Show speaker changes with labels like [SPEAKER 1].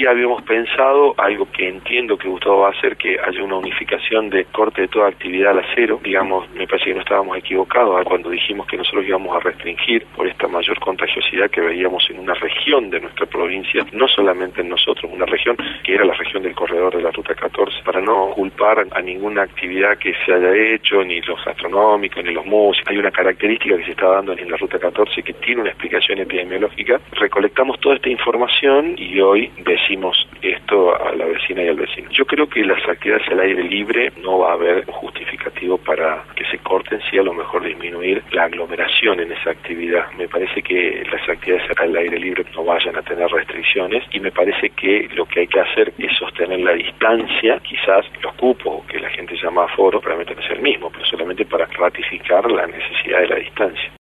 [SPEAKER 1] Sí habíamos pensado algo que entiendo que Gustavo va a hacer, que haya una unificación de corte de toda actividad a cero. Digamos, me parece que no estábamos equivocados cuando dijimos que nosotros íbamos a restringir por esta mayor contagiosidad que veíamos en una región de nuestra provincia, no solamente en nosotros, una región que era la región del corredor de la Ruta 14, para no culpar a ninguna actividad que se haya hecho, ni los gastronómicos, ni los músicos. Hay una característica que se está dando en la Ruta 14 que tiene una explicación epidemiológica. Recolectamos toda esta información y hoy decimos esto a la vecina y al vecino. Yo creo que las actividades al aire libre no va a haber un justificativo para que se corten, sí a lo mejor disminuir la aglomeración en esa actividad. Me parece que las actividades al aire libre no vayan a tener restricciones y me parece que lo que hay que hacer es sostener la distancia, quizás los cupos que la gente llama aforo, probablemente no sea el mismo, pero solamente para ratificar la necesidad de la distancia.